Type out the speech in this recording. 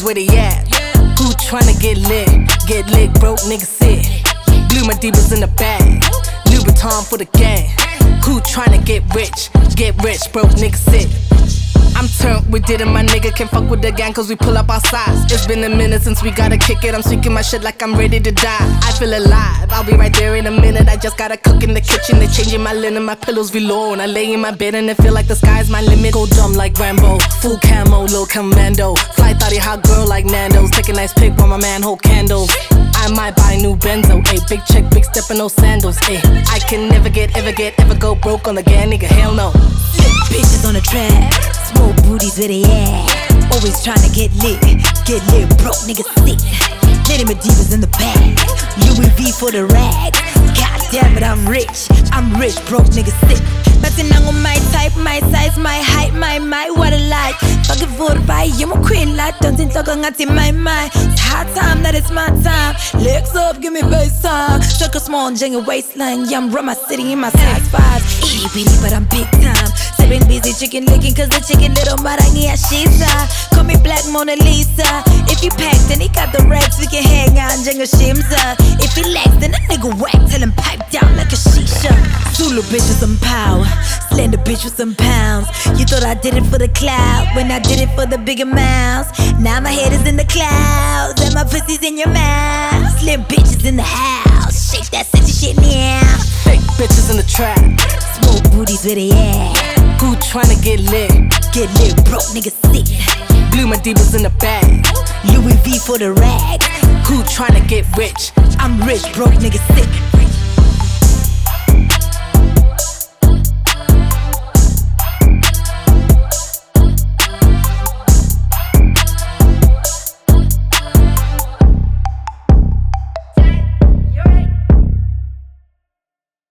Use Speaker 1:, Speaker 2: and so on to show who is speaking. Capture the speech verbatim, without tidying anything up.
Speaker 1: where they at? Who tryna get lit? Get lit, broke niggas sit. Blew my divas in the bag. Louis Vuitton for the gang. Who tryna get rich? Get rich, broke niggas sit. I'm turned, we did it, my nigga can't fuck with the gang cause we pull up our size. It's been a minute since we gotta kick it, I'm speaking my shit like I'm ready to die. I feel alive, I'll be right there in a minute. I just gotta cook in the kitchen, they changing my linen, my pillows velour. And I lay in my bed and it feel like the sky's my limit. Go dumb like Rambo, full camo, low commando. Fly thotty hot girl like Nando's, take a nice pic while my man hold candles. I might buy a new Benzo, ayy, big check, big step and no sandals, ayy. I can never get, ever get, ever go broke on the gang, nigga, hell no.
Speaker 2: Bitches on the track, small booties where they at. Always tryna get lit, get lit, broke niggas sick. Letting my divas in the bag, Louis V for the rag. God damn it, I'm rich, I'm rich, broke niggas sick. Nothing on my type, my size, my height, my my what I like. Fucking for the buy, you're my queen, like don't think talking in my mind. It's hard time, that it's my time. Legs up, give me bass time. Chuck a small jungle waistline, yeah, I'm run my city in my size five. Itty bitty, but I'm big time. Sipping busy chicken licking, cause the chicken little marangi ashisa. Call me Black Mona Lisa. If he packed, then he got the racks, we can hang out and jungle shimza. If he lacks, then a nigga whack, tell him pipe down like a shisha. Zulu bitch with some power, slender bitch with some pounds. You thought I did it for the clout, when I did it for the big amounts. Now my head is in the clouds, and my pussy's in your mouth. Slim bitches in the house, shake that sexy shit now.
Speaker 1: Fake bitches in the trap,
Speaker 2: small booties where they at.
Speaker 1: Who tryna get lit?
Speaker 2: Get lit, broke niggas sick.
Speaker 1: Blew my divas in the bag.
Speaker 2: Louis V for the rag.
Speaker 1: Who tryna get rich?
Speaker 2: I'm rich, broke niggas sick.